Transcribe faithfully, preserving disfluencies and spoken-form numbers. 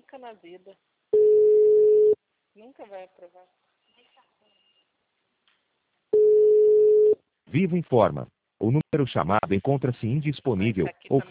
Nunca na vida. Nunca vai aprovar. Vivo informa. O número chamado encontra-se indisponível ou